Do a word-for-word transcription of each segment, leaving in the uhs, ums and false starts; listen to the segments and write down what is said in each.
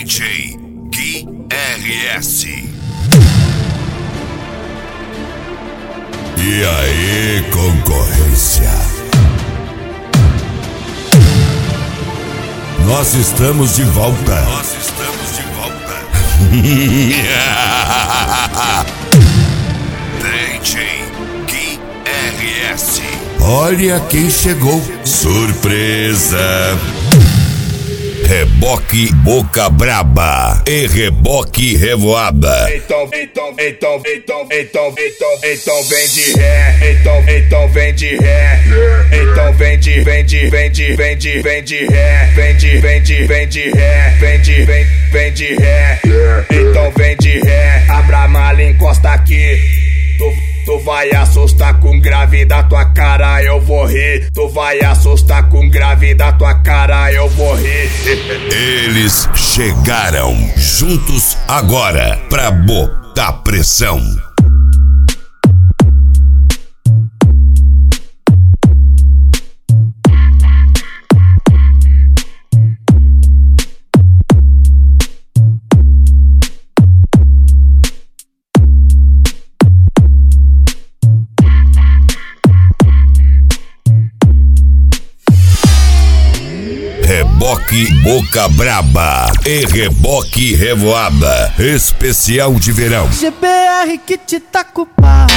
D J Gui R S. E aí, concorrência? Nós estamos de volta. Nós estamos de volta. D J Gui R S. Olha quem chegou. Surpresa. Reboque Boca Braba e Reboque Revoada. Então, então, então, então, então, então, então vem de ré, então, então vem de ré, então vem de, vem de, vem de, vem de, vem de ré, vem de, vem de, vem de ré, vem de, vem, vem de ré, então vem de ré, abra a mala, encosta aqui. Tu, tu vai assustar com grave da tua cara, eu vou rir. Tu vai assustar com grave da tua cara, eu vou rir. Eles chegaram juntos agora pra botar pressão. Reboque Boca Braba e Reboque Revoada. Especial de verão. G B R que te taca o pau.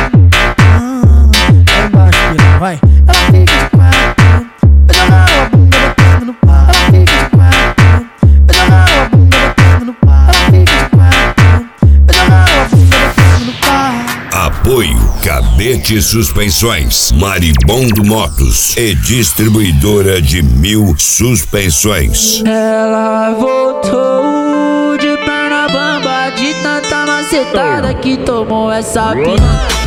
Vai embaixo, piranha, vai. Ela fica de quatro. Eu jogar a bunda batendo no pau. Ela fica de quatro. Eu jogar a bunda batendo no pau. Ela fica de quatro. Eu jogar a bunda batendo no pau. Apoio Cadete Suspensões, Maribondo Motos e distribuidora de Mil Suspensões. Ela voltou de perna bamba, de tanta macetada que tomou essa piranha.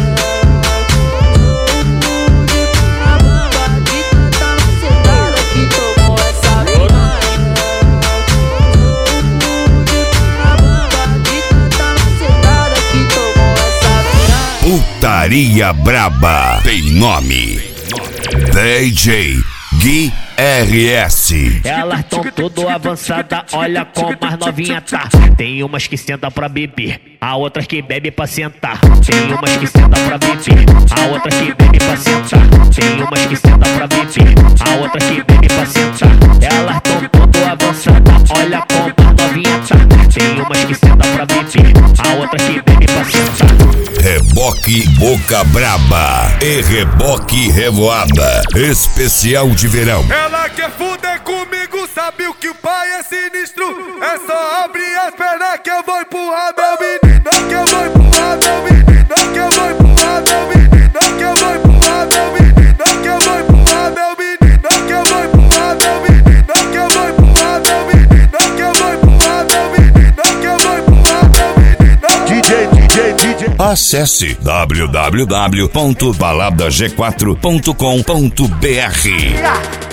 Putaria Braba tem nome. D J Gui R S. Elas tão tudo avançada, olha como as novinha tá. Tem umas que senta pra beber, a outras que bebe pra sentar. Tem umas que senta pra beber, a outras que bebe pra sentar. Tem umas que senta pra beber, a outras que bebe pra sentar. Elas tão tudo avançada, olha como as novinha tá. Tem umas que senta pra beber, a outras que bebe pra sentar. Reboque Boca Braba e Reboque Revoada. Especial de verão. Ela quer fuder comigo, sabe o que o pai é sinistro? É só abrir as pernas que eu vou empurrar meu menino, que eu vou empurrar meu menino, que eu vou empurrar meu menino, que eu vou empurrar meu menino, que eu vou empurrar meu menino, que eu vou empurrar meu menino, que eu vou empurrar meu menino, que eu vou empurrar meu menino, que eu vou empurrar meu menino. D J, D J, D J. Acesse w w w ponto balada g quatro ponto com ponto b r.